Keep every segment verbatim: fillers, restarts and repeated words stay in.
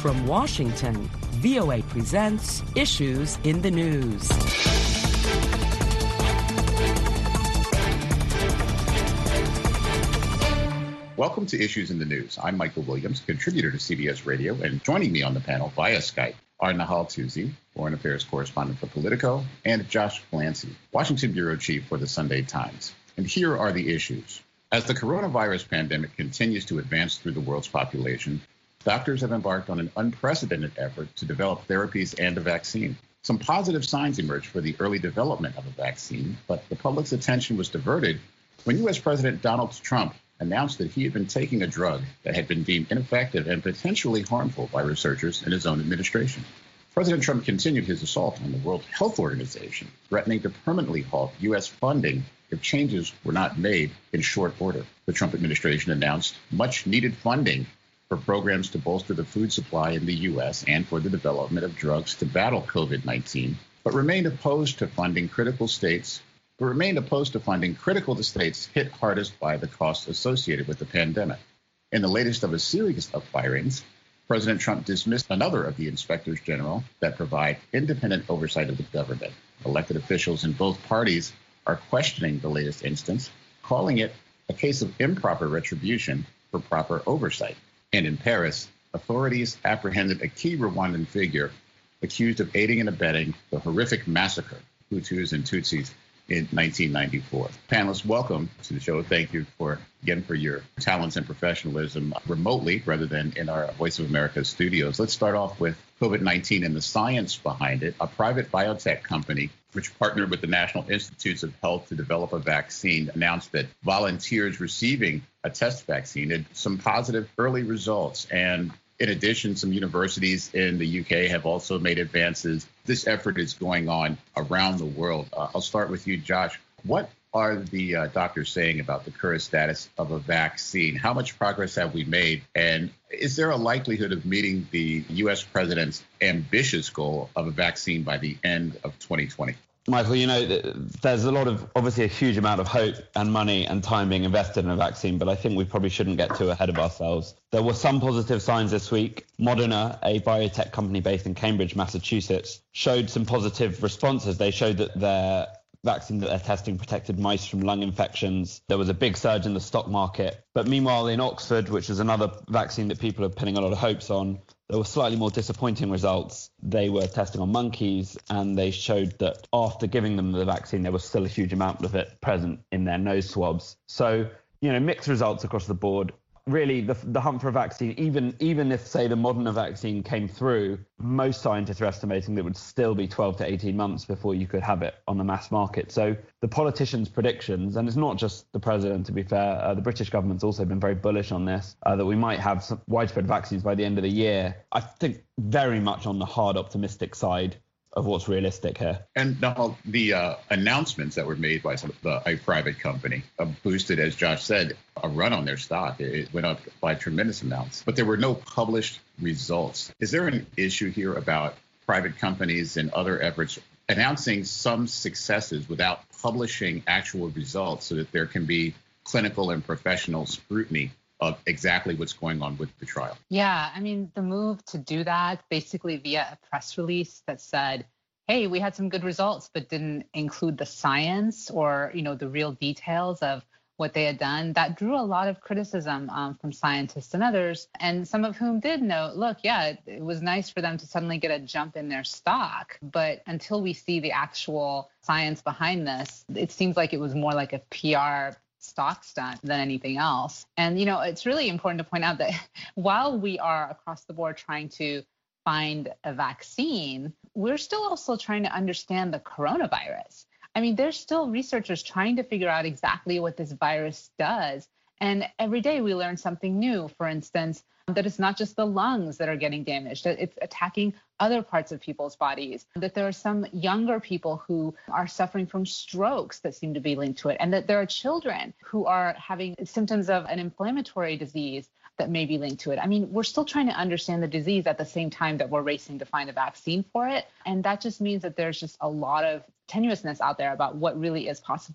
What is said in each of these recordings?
From Washington, V O A presents Issues in the News. Welcome to Issues in the News. I'm Michael Williams, contributor to C B S Radio, and joining me on the panel via Skype are Nahal Tousi, foreign affairs correspondent for Politico, and Josh Flancy, Washington bureau chief for the Sunday Times. And here are the issues. As the coronavirus pandemic continues to advance through the world's population, doctors have embarked on an unprecedented effort to develop therapies and a vaccine. Some positive signs emerged for the early development of a vaccine, but the public's attention was diverted when U S President Donald Trump announced that he had been taking a drug that had been deemed ineffective and potentially harmful by researchers in his own administration. President Trump continued his assault on the World Health Organization, threatening to permanently halt U S funding if changes were not made in short order. The Trump administration announced much-needed funding for programs to bolster the food supply in the U S and for the development of drugs to battle COVID nineteen, but remained opposed to funding critical states, but remained opposed to funding critical to states hit hardest by the costs associated with the pandemic. In the latest of a series of firings, President Trump dismissed another of the inspectors general that provide independent oversight of the government. Elected officials in both parties are questioning the latest instance, calling it a case of improper retribution for proper oversight. And in Paris, authorities apprehended a key Rwandan figure accused of aiding and abetting the horrific massacre of Hutus and Tutsis in nineteen ninety-four. Panelists, welcome to the show. Thank you for, again, for your talents and professionalism remotely rather than in our Voice of America studios. Let's start off with COVID nineteen and the science behind it. A private biotech company, which partnered with the National Institutes of Health to develop a vaccine, announced that volunteers receiving a test vaccine had some positive early results. And in addition, some universities in the U K have also made advances. This effort is going on around the world. Uh, I'll start with you, Josh. What are the uh, doctors saying about the current status of a vaccine? How much progress have we made? And is there a likelihood of meeting the U S president's ambitious goal of a vaccine by the end of twenty twenty? Michael, you know, there's a lot of, obviously a huge amount of hope and money and time being invested in a vaccine, but I think we probably shouldn't get too ahead of ourselves. There were some positive signs this week. Moderna, a biotech company based in Cambridge, Massachusetts, showed some positive responses. They showed that their vaccine that they're testing protected mice from lung infections. There was a big surge in the stock market. But meanwhile, in Oxford, which is another vaccine that people are pinning a lot of hopes on, there were slightly more disappointing results. They were testing on monkeys, and they showed that after giving them the vaccine, there was still a huge amount of it present in their nose swabs. So, you know, mixed results across the board. Really, the, the hunt for a vaccine, even even if, say, the Moderna vaccine came through, most scientists are estimating that it would still be twelve to eighteen months before you could have it on the mass market. So the politicians' predictions, and it's not just the president, to be fair, uh, the British government's also been very bullish on this, uh, that we might have some widespread vaccines by the end of the year. I think very much on the hard optimistic side of what's realistic here. And now the uh, announcements that were made by some, uh, a private company uh, boosted, as Josh said, a run on their stock. It went up by tremendous amounts, but there were no published results. Is there an issue here about private companies and other efforts announcing some successes without publishing actual results so that there can be clinical and professional scrutiny of exactly what's going on with the trial? Yeah, I mean, the move to do that basically via a press release that said, hey, we had some good results, but didn't include the science or, you know, the real details of what they had done, that drew a lot of criticism um, from scientists and others, and some of whom did note, look, yeah, it, it was nice for them to suddenly get a jump in their stock, but until we see the actual science behind this, it seems like it was more like a P R stock stunt than anything else. And, you know, it's really important to point out that while we are across the board trying to find a vaccine, we're still also trying to understand the coronavirus. I mean, there's still researchers trying to figure out exactly what this virus does. And every day we learn something new. For instance, that it's not just the lungs that are getting damaged, that it's attacking other parts of people's bodies, that there are some younger people who are suffering from strokes that seem to be linked to it, and that there are children who are having symptoms of an inflammatory disease that may be linked to it. I mean, we're still trying to understand the disease at the same time that we're racing to find a vaccine for it. And that just means that there's just a lot of tenuousness out there about what really is possible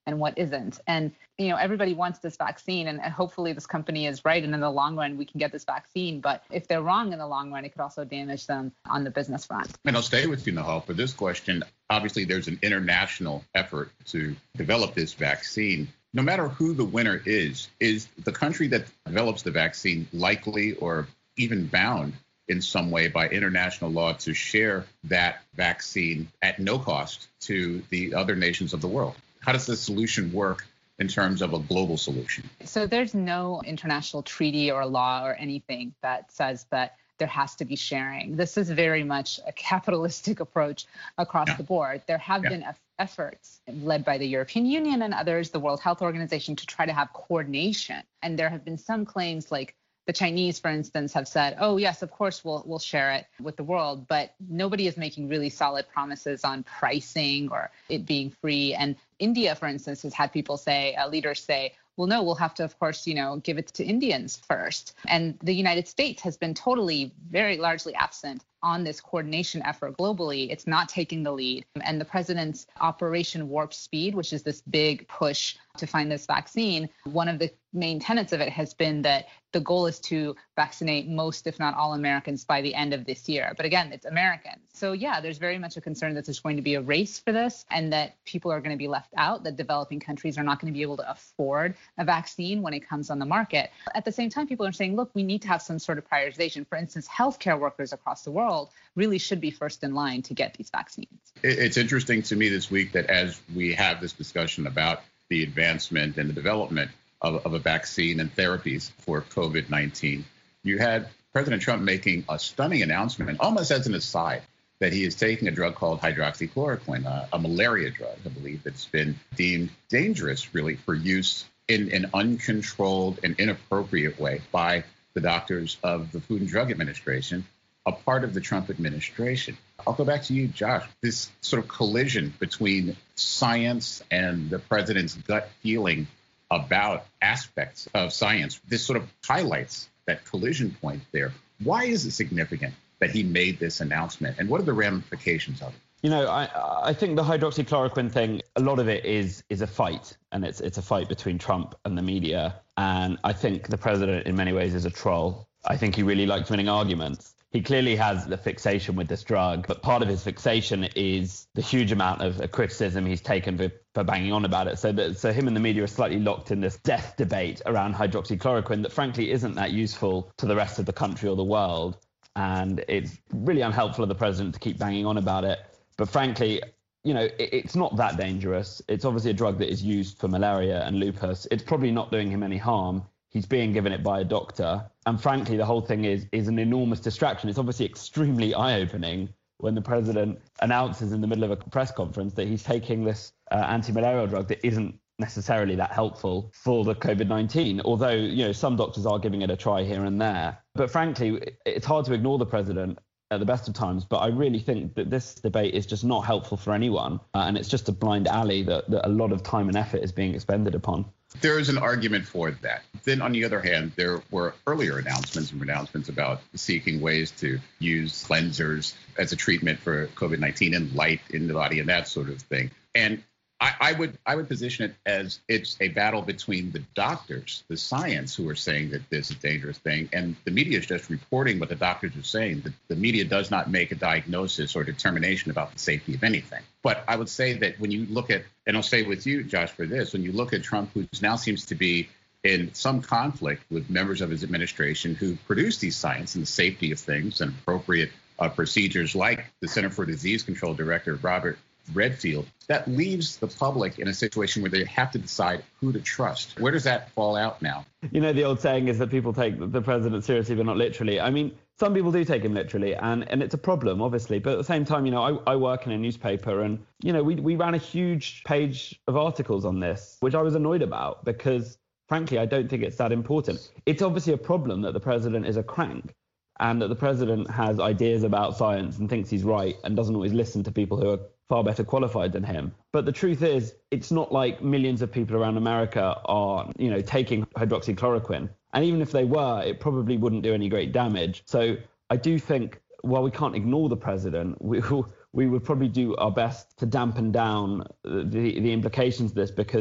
and what isn't. And, you know, everybody wants this vaccine, and, and hopefully this company is right. And in the long run, we can get this vaccine. But if they're wrong in the long run, it could also damage them on the business front. And I'll stay with you, Nahal, for this question. Obviously, there's an international effort to develop this vaccine. No matter who the winner is, is the country that develops the vaccine likely or even bound in some way by international law to share that vaccine at no cost to the other nations of the world? How does the solution work in terms of a global solution? So there's no international treaty or law or anything that says that there has to be sharing. This is very much a capitalistic approach across yeah. the board. There have yeah. been efforts led by the European Union and others, the World Health Organization, to try to have coordination. And there have been some claims, like the Chinese, for instance, have said, oh, yes, of course, we'll we'll share it with the world. But nobody is making really solid promises on pricing or it being free. And India, for instance, has had people say, uh, leaders say, well, no, we'll have to, of course, you know, give it to Indians first. And the United States has been totally, very largely absent on this coordination effort globally. It's not taking the lead. And the president's Operation Warp Speed, which is this big push to find this vaccine, one of the main tenets of it has been that the goal is to vaccinate most, if not all, Americans by the end of this year. But again, it's Americans. So yeah, there's very much a concern that there's going to be a race for this and that people are going to be left out, that developing countries are not going to be able to afford a vaccine when it comes on the market. At the same time, people are saying, look, we need to have some sort of prioritization. For instance, healthcare workers across the world really should be first in line to get these vaccines. It's interesting to me this week that as we have this discussion about the advancement and the development of, of a vaccine and therapies for COVID nineteen, you had President Trump making a stunning announcement, almost as an aside, that he is taking a drug called hydroxychloroquine, a, a malaria drug, I believe, that's been deemed dangerous, really, for use in an uncontrolled and inappropriate way by the doctors of the Food and Drug Administration, a part of the Trump administration. I'll go back to you, Josh. This sort of collision between science and the president's gut feeling about aspects of science, this sort of highlights that collision point there. Why is it significant that he made this announcement, and what are the ramifications of it? You know, I I think the hydroxychloroquine thing, a lot of it is is a fight, and it's it's a fight between Trump and the media. And I think the president in many ways is a troll. I think he really likes winning arguments. He clearly has the fixation with this drug, but part of his fixation is the huge amount of criticism he's taken for, for banging on about it. So that so him and the media are slightly locked in this death debate around hydroxychloroquine that frankly isn't that useful to the rest of the country or the world. And it's really unhelpful of the president to keep banging on about it. But frankly, you know, it, it's not that dangerous. It's obviously a drug that is used for malaria and lupus. It's probably not doing him any harm. He's being given it by a doctor. And frankly, the whole thing is is an enormous distraction. It's obviously extremely eye-opening when the president announces in the middle of a press conference that he's taking this uh, anti-malarial drug that isn't necessarily that helpful for the COVID nineteen, although, you know, some doctors are giving it a try here and there. But frankly, it's hard to ignore the president at the best of times. But I really think that this debate is just not helpful for anyone. Uh, and it's just a blind alley that, that a lot of time and effort is being expended upon. There is an argument for that. Then, on the other hand, there were earlier announcements and announcements about seeking ways to use cleansers as a treatment for COVID nineteen and light in the body and that sort of thing. And I, I would I would position it as it's a battle between the doctors, the science, who are saying that this is a dangerous thing, and the media is just reporting what the doctors are saying. The, the media does not make a diagnosis or determination about the safety of anything. But I would say that when you look at, and I'll stay with you, Josh, for this, when you look at Trump, who now seems to be in some conflict with members of his administration who produce these science and the safety of things and appropriate uh, procedures, like the Center for Disease Control Director, Robert Redfield, that leaves the public in a situation where they have to decide who to trust. Where does that fall out now? You know, the old saying is that people take the president seriously, but not literally. I mean, some people do take him literally, and, and it's a problem, obviously. But at the same time, you know, I, I work in a newspaper, and, you know, we, we ran a huge page of articles on this, which I was annoyed about because, frankly, I don't think it's that important. It's obviously a problem that the president is a crank, and that the president has ideas about science and thinks he's right and doesn't always listen to people who are far better qualified than him. But the truth is, it's not like millions of people around America are, you know, taking hydroxychloroquine. And even if they were, it probably wouldn't do any great damage. So I do think, while we can't ignore the president, we we would probably do our best to dampen down the, the implications of this, because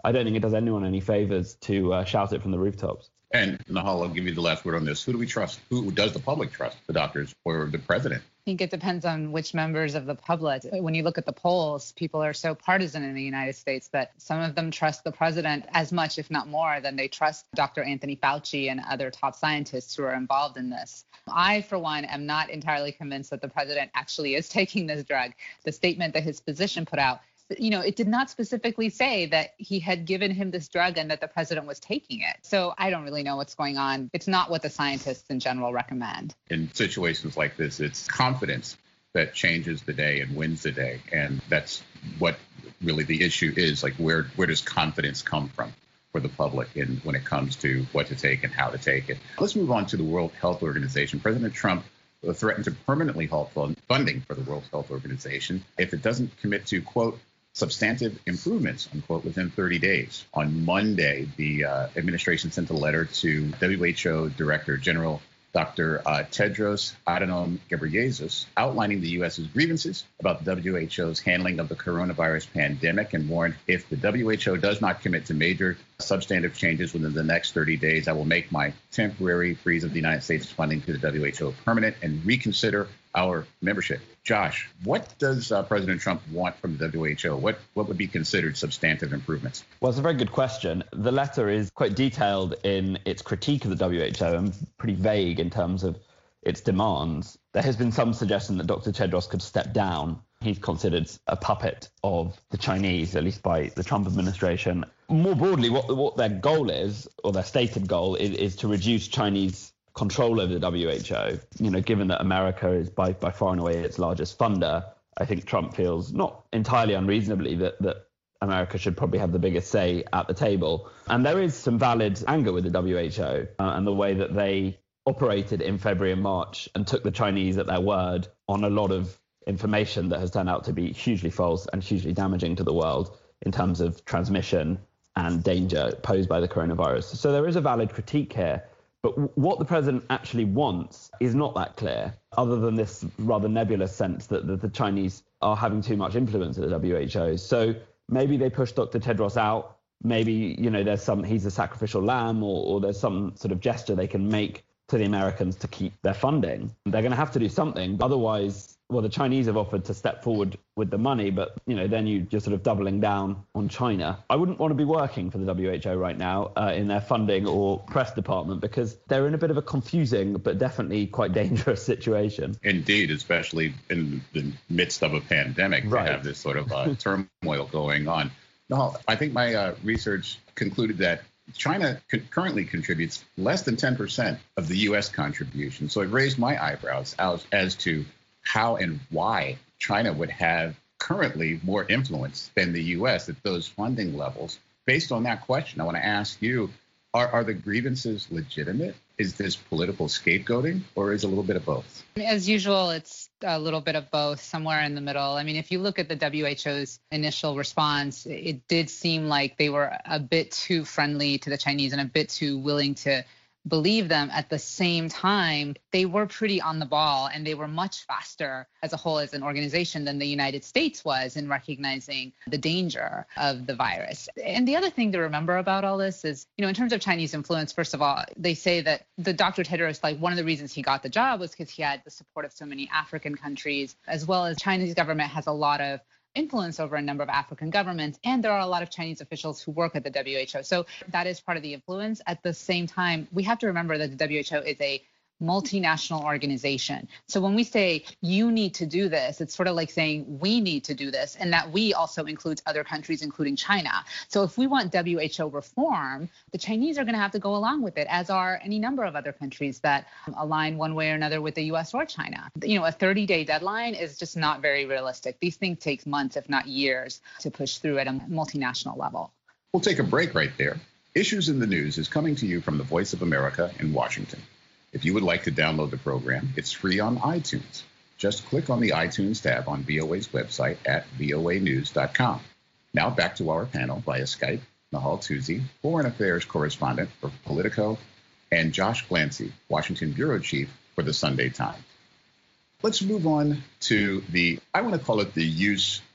I don't think it does anyone any favors to uh, shout it from the rooftops. And Nahal, I'll give you the last word on this. Who do we trust? Who does the public trust? The doctors or the president? I think it depends on which members of the public. When you look at the polls, people are so partisan in the United States that some of them trust the president as much, if not more, than they trust Doctor Anthony Fauci and other top scientists who are involved in this. I, for one, am not entirely convinced that the president actually is taking this drug. The statement that his physician put out, you know, it did not specifically say that he had given him this drug and that the president was taking it. So I don't really know what's going on. It's not what the scientists in general recommend. In situations like this, it's confidence that changes the day and wins the day. And that's what really the issue is. Like, where, where does confidence come from for the public in, when it comes to what to take and how to take it? Let's move on to the World Health Organization. President Trump threatened to permanently halt funding for the World Health Organization if it doesn't commit to, quote, substantive improvements, unquote, within thirty days. On Monday, the uh, administration sent a letter to W H O Director General Doctor Uh, Tedros Adhanom Ghebreyesus outlining the U S's grievances about the W H O's handling of the coronavirus pandemic and warned, if the W H O does not commit to major substantive changes within the next thirty days, I will make my temporary freeze of the United States funding to the W H O permanent and reconsider our membership. Josh, what does uh, President Trump want from the W H O? What what would be considered substantive improvements? Well, it's a very good question. The letter is quite detailed in its critique of the W H O and pretty vague in terms of its demands. There has been some suggestion that Doctor Tedros could step down. He's considered a puppet of the Chinese, at least by the Trump administration. More broadly, what, what their goal is, or their stated goal, is, is to reduce Chinese control over the W H O. You know, given that America is by, by far and away its largest funder, I think Trump feels not entirely unreasonably that, that America should probably have the biggest say at the table. And there is some valid anger with the W H O uh, and the way that they operated in February and March and took the Chinese at their word on a lot of information that has turned out to be hugely false and hugely damaging to the world in terms of transmission and danger posed by the coronavirus. So there is a valid critique here. But what the president actually wants is not that clear, other than this rather nebulous sense that, that the Chinese are having too much influence at the W H O. So maybe they push Doctor Tedros out. Maybe, you know, there's some, he's a sacrificial lamb, or, or there's some sort of gesture they can make to the Americans to keep their funding. They're going to have to do something. Otherwise, well, the Chinese have offered to step forward with the money, but, you know, then you, you're sort of doubling down on China. I wouldn't want to be working for the W H O right now uh, in their funding or press department, because they're in a bit of a confusing but definitely quite dangerous situation. Indeed, especially in the midst of a pandemic, right. To have this sort of uh, turmoil going on. No, I think my uh, research concluded that China co- currently contributes less than ten percent of the U S contribution. So it raised my eyebrows as, as to how and why China would have currently more influence than the U S at those funding levels. Based on that question, I want to ask you, are, are the grievances legitimate? Is this political scapegoating, or is it a little bit of both? As usual, it's a little bit of both, somewhere in the middle. I mean, if you look at the W H O's initial response, it did seem like they were a bit too friendly to the Chinese and a bit too willing to believe them. At the same time, they were pretty on the ball, and they were much faster as a whole as an organization than the United States was in recognizing the danger of the virus. And the other thing to remember about all this is, you know, in terms of Chinese influence, first of all, they say that the Doctor Tedros, like, one of the reasons he got the job was because he had the support of so many African countries, as well as Chinese government has a lot of influence over a number of African governments, and there are a lot of Chinese officials who work at the W H O. So that is part of the influence. At the same time, we have to remember that the W H O is a multinational organization. So when we say you need to do this, it's sort of like saying we need to do this, and that we also includes other countries, including China. So if we want W H O reform, the Chinese are going to have to go along with it, as are any number of other countries that align one way or another with the U S or China. You know, a thirty-day deadline is just not very realistic. These things take months, if not years, to push through at a multinational level. We'll take a break right there. Issues in the News is coming to you from the Voice of America in Washington. If you would like to download the program, it's free on iTunes. Just click on the iTunes tab on V O A's website at V O A news dot com. Now back to our panel via Skype, Nahal Tousi, Foreign Affairs Correspondent for Politico, and Josh Glancy, Washington Bureau Chief for the Sunday Times. Let's move on to the, I want to call it the use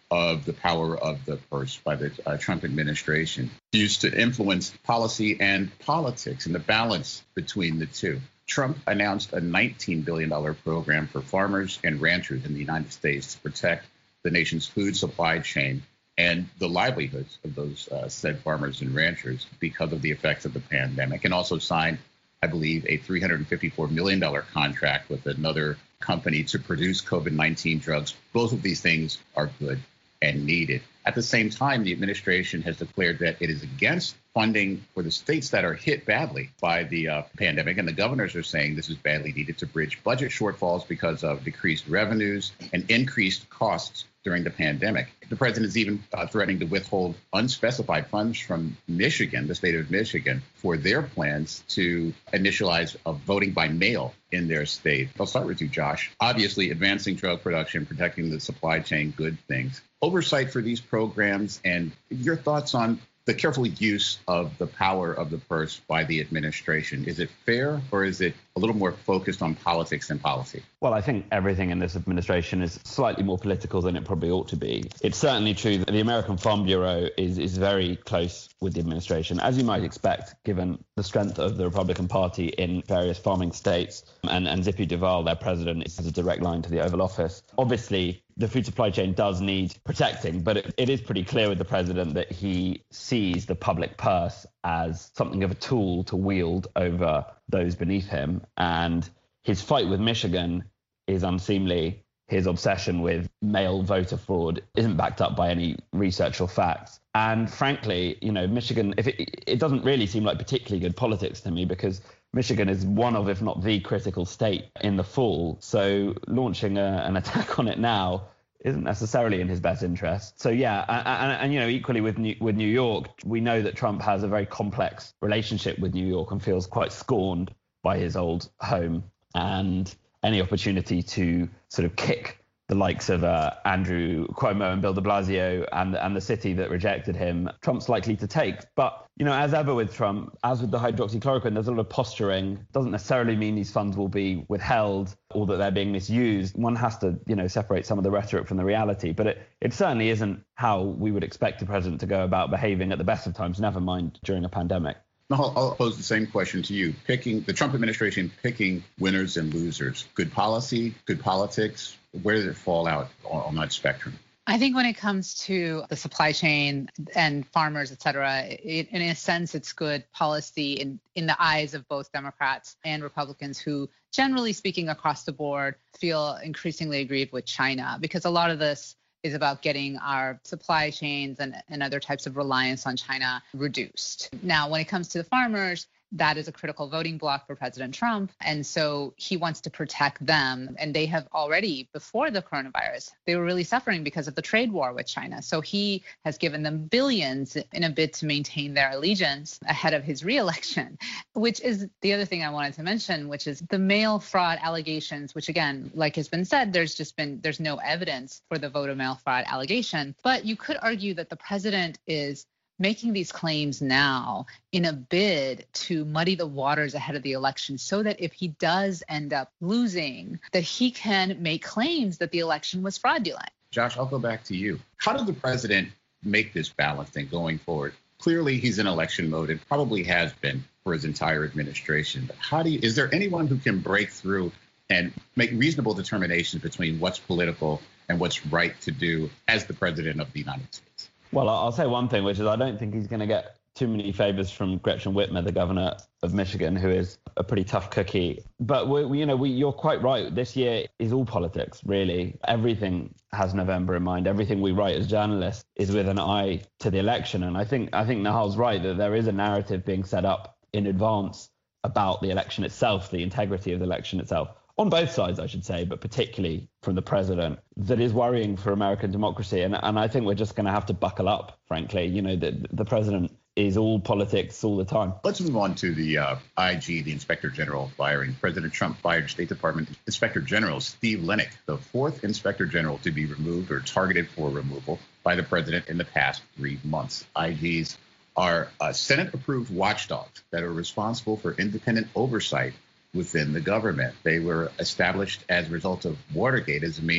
of the power of the purse by the uh, Trump administration, used to influence policy and politics and the balance between the two. Trump announced a nineteen billion dollars program for farmers and ranchers in the United States to protect the nation's food supply chain and the livelihoods of those uh, said farmers and ranchers because of the effects of the pandemic, and also signed, I believe, a three hundred fifty-four million dollars contract with another company to produce COVID nineteen drugs. Both of these things are good and needed. At the same time, the administration has declared that it is against funding for the states that are hit badly by the uh, pandemic. And the governors are saying this is badly needed to bridge budget shortfalls because of decreased revenues and increased costs during the pandemic. The president is even uh, threatening to withhold unspecified funds from Michigan, the state of Michigan, for their plans to initialize a voting by mail in their state. I'll start with you, Josh. Obviously, advancing drug production, protecting the supply chain, good things. Oversight for these programs and your thoughts on the careful use of the power of the purse by the administration. Is it fair, or is it a little more focused on politics than policy? Well, I think everything in this administration is slightly more political than it probably ought to be. It's certainly true that the American Farm Bureau is, is very close with the administration, as you might expect, given the strength of the Republican Party in various farming states. And, and Zippy Duval, their president, has a direct line to the Oval Office. Obviously, the food supply chain does need protecting, but it, it is pretty clear with the president that he sees the public purse as something of a tool to wield over those beneath him. And his fight with Michigan is unseemly. His obsession with mail voter fraud isn't backed up by any research or facts. And frankly, you know, Michigan, if it, it doesn't really seem like particularly good politics to me, because Michigan is one of, if not the critical state in the fall. So launching a, an attack on it now isn't necessarily in his best interest. So, yeah, and, and, and you know, equally with New, with New York, we know that Trump has a very complex relationship with New York and feels quite scorned by his old home. And any opportunity to sort of kick the likes of uh, Andrew Cuomo and Bill de Blasio and, and the city that rejected him, Trump's likely to take. But, you know, as ever with Trump, as with the hydroxychloroquine, there's a lot of posturing. Doesn't necessarily mean these funds will be withheld or that they're being misused. One has to, you know, separate some of the rhetoric from the reality. But it, it certainly isn't how we would expect a president to go about behaving at the best of times, never mind during a pandemic. I'll, I'll pose the same question to you. Picking the Trump administration, picking winners and losers. Good policy, good politics. Where did it fall out on, on that spectrum? I think when it comes to the supply chain and farmers, et cetera, it, in a sense, it's good policy in, in the eyes of both Democrats and Republicans who, generally speaking, across the board, feel increasingly aggrieved with China, because a lot of this is about getting our supply chains and, and other types of reliance on China reduced. Now, when it comes to the farmers, that is a critical voting bloc for President Trump. And so he wants to protect them. And they have already, before the coronavirus, they were really suffering because of the trade war with China. So he has given them billions in a bid to maintain their allegiance ahead of his reelection, which is the other thing I wanted to mention, which is the mail fraud allegations, which, again, like has been said, there's just been there's no evidence for the voter mail fraud allegation. But you could argue that the president is making these claims now in a bid to muddy the waters ahead of the election so that if he does end up losing, that he can make claims that the election was fraudulent. Josh, I'll go back to you. How did the president make this balancing going forward? Clearly, he's in election mode and probably has been for his entire administration. But how do you, is there anyone who can break through and make reasonable determinations between what's political and what's right to do as the president of the United States? Well, I'll say one thing, which is I don't think he's going to get too many favors from Gretchen Whitmer, the governor of Michigan, who is a pretty tough cookie. But, we, you know, we, you're quite right. This year is all politics, really. Everything has November in mind. Everything we write as journalists is with an eye to the election. And I think I think Nahal's right that there is a narrative being set up in advance about the election itself, the integrity of the election itself. On both sides, I should say, but particularly from the president, that is worrying for American democracy. And, and I think we're just going to have to buckle up, frankly. You know, the, the president is all politics all the time. Let's move on to the uh, I G, the Inspector General firing. President Trump fired State Department Inspector General Steve Linick, the fourth Inspector General to be removed or targeted for removal by the president in the past three months. I Gs are uh, Senate-approved watchdogs that are responsible for independent oversight within the government. They were established as a result of Watergate as a means of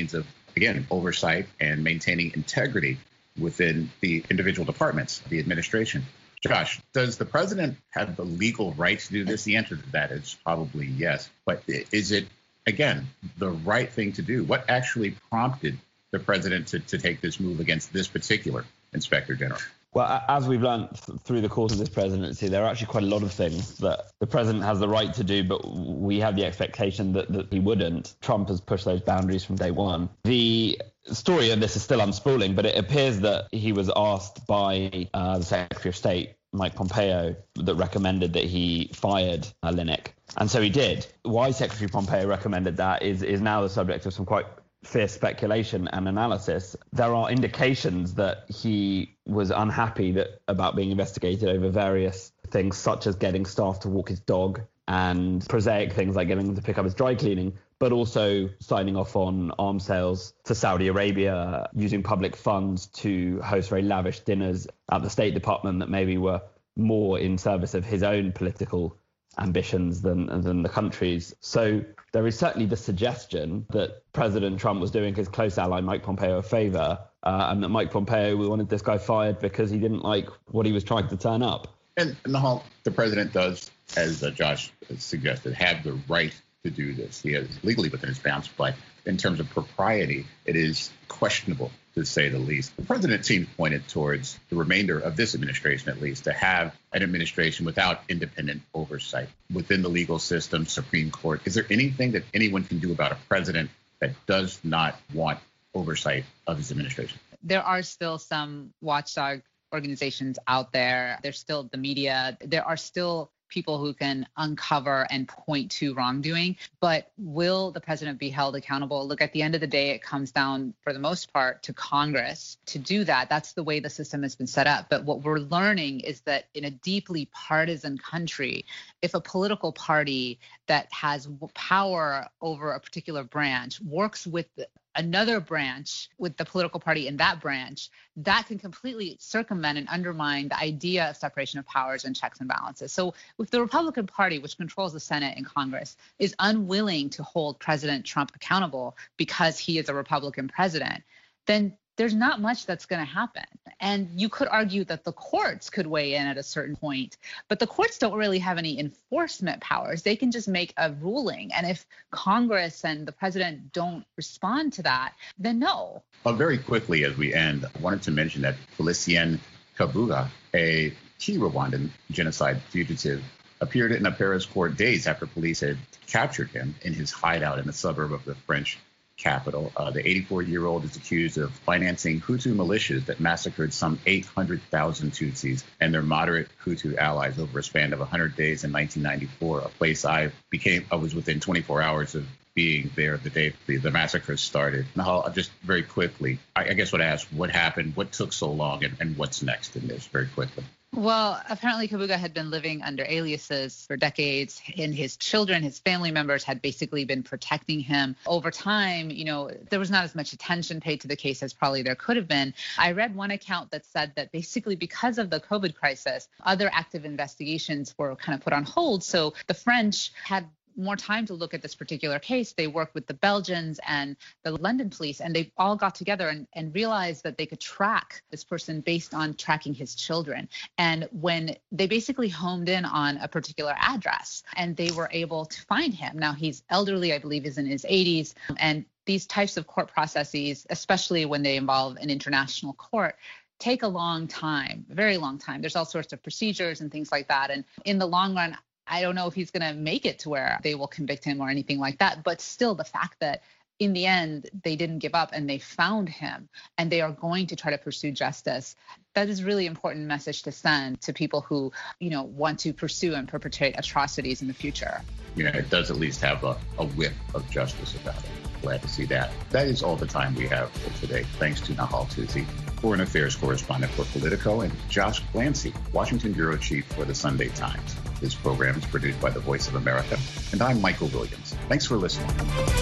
again, oversight and maintaining integrity within the individual departments of the administration. Josh, does the president have the legal right to do this? The answer to that is probably yes. But is it, again, the right thing to do? What actually prompted the president to, to take this move against this particular inspector general? Well, as we've learned th- through the course of this presidency, there are actually quite a lot of things that the president has the right to do, but we have the expectation that, that he wouldn't. Trump has pushed those boundaries from day one. The story of this is still unspooling, but it appears that he was asked by uh, the Secretary of State, Mike Pompeo, that recommended that he fired uh, Linick. And so he did. Why Secretary Pompeo recommended that is, is now the subject of some quite fierce speculation and analysis. There are indications that he was unhappy that about being investigated over various things, such as getting staff to walk his dog and prosaic things like getting them to pick up his dry cleaning, but also signing off on arms sales to Saudi Arabia, using public funds to host very lavish dinners at the State Department that maybe were more in service of his own political ambitions than than the country's. So there is certainly the suggestion that President Trump was doing his close ally Mike Pompeo a favor, uh, and that Mike Pompeo wanted this guy fired because he didn't like what he was trying to turn up. And, and the, the president does, as uh, Josh suggested, have the right to do this. He is legally within his bounds, but in terms of propriety, it is questionable, to say the least. The president seems pointed towards the remainder of this administration, at least, to have an administration without independent oversight within the legal system, Supreme Court. Is there anything that anyone can do about a president that does not want oversight of his administration? There are still some watchdog organizations out there. There's still the media. There are still people who can uncover and point to wrongdoing. But will the president be held accountable? Look, at the end of the day, it comes down, for the most part, to Congress to do that. That's the way the system has been set up. But what we're learning is that in a deeply partisan country, if a political party that has power over a particular branch works with another branch, with the political party in that branch, that can completely circumvent and undermine the idea of separation of powers and checks and balances. So if the Republican Party, which controls the Senate and Congress, is unwilling to hold President Trump accountable because he is a Republican president, then there's not much that's going to happen. And you could argue that the courts could weigh in at a certain point, but the courts don't really have any enforcement powers. They can just make a ruling. And if Congress and the president don't respond to that, then no. Uh, very quickly as we end, I wanted to mention that Felicien Kabuga, a key Rwandan genocide fugitive, appeared in a Paris court days after police had captured him in his hideout in the suburb of the French capital. Uh, the eighty-four-year-old is accused of financing Hutu militias that massacred some eight hundred thousand Tutsis and their moderate Hutu allies over a span of one hundred days in nineteen ninety-four, a place I became, I was within twenty-four hours of being there the day the, the massacre started. Now, just very quickly, I, I guess what I asked, what happened, what took so long, and, and what's next in this, very quickly. Well, apparently Kabuga had been living under aliases for decades, and his children, his family members had basically been protecting him. Over time, you know, there was not as much attention paid to the case as probably there could have been. I read one account that said that basically because of the COVID crisis, other active investigations were kind of put on hold. So the French had more time to look at this particular case. They worked with the Belgians and the London police, and they all got together and, and realized that they could track this person based on tracking his children. And when they basically homed in on a particular address, and they were able to find him. Now, he's elderly, I believe he's in his eighties, and these types of court processes, especially when they involve an international court, take a long time, a very long time. There's all sorts of procedures and things like that. And in the long run, I don't know if he's going to make it to where they will convict him or anything like that. But still, the fact that in the end, they didn't give up and they found him and they are going to try to pursue justice. That is a really important message to send to people who, you know, want to pursue and perpetrate atrocities in the future. You know, it does at least have a, a whiff of justice about it. Glad to see that. That is all the time we have for today. Thanks to Nahal Tousi, Foreign Affairs Correspondent for Politico, and Josh Clancy, Washington Bureau Chief for the Sunday Times. This program is produced by the Voice of America, and I'm Michael Williams. Thanks for listening.